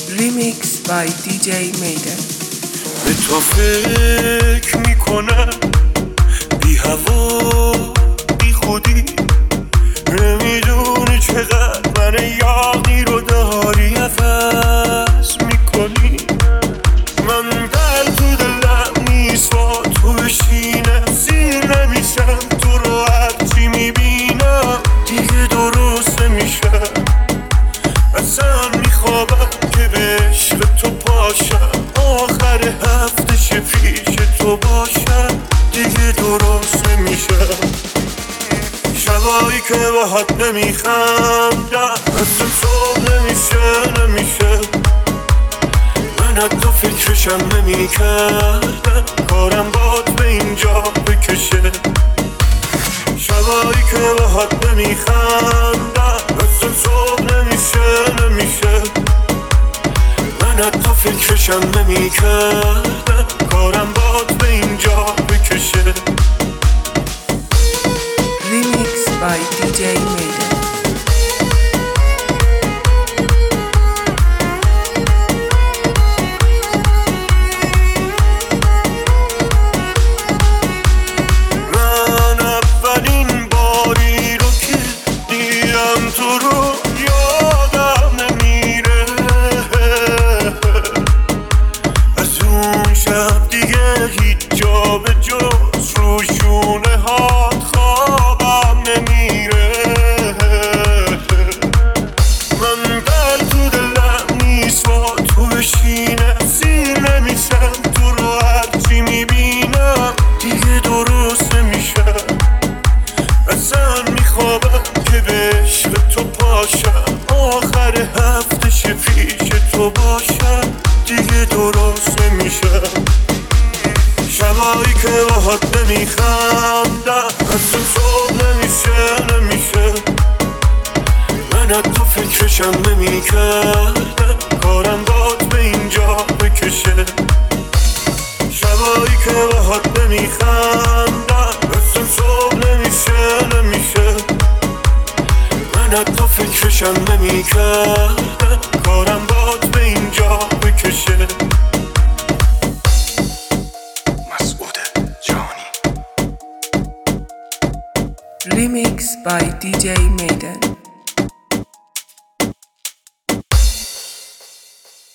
Remix by DJ Maiden. به تو فکر میکنم بی هوا بی خودی، نمیدونی چقدر من یاقی رو داری عوض میکنی. من دل تو دلم نیست با تو بشینم، سیر نمیشم تو رو هرچی میبینم دیگه درست نمیشم. اصلا میخوابم که به عشق تو پاشم، آخر هفته پیش تو باشم دیگه درست نمیشم. شبایی که باهات نمیخندم اصلا صبح نمیشه من حتی فکرشم نمیکردم کارم باد به اینجا بکشه. شبایی که باهات نمیخندم اصلا صبح نمیشه من حتی فکرشم نمیکردم کارم باد به اینجا بکشه. Remix by DJ Maiden. من اولین باری رو که دیدم تو رو یادم نمیره، از اون شب دیگه هیچ جا به جز رو شونه هات خوابم نمیره. من دل تو دلم نیست با تو بشینم، سیر نمیشم تو رو هرچی میبینم دیگه درست نمیشم. اصلا میخوابم که به عشق تو پاشم، آخر هفته پیش تو باشم دیگه درست نمیشم. شبایی که باهات نمیخندم اصلا صبح نمیشه من حتی فکرشم نمیکردم کارم باد به اینجا بکشه. شبایی که باهات نمیخندم اصلا صبح نمیشه من حتی فکرشم نمیکردم کارم باد به اینجا بکشه. Remix by DJ Maiden.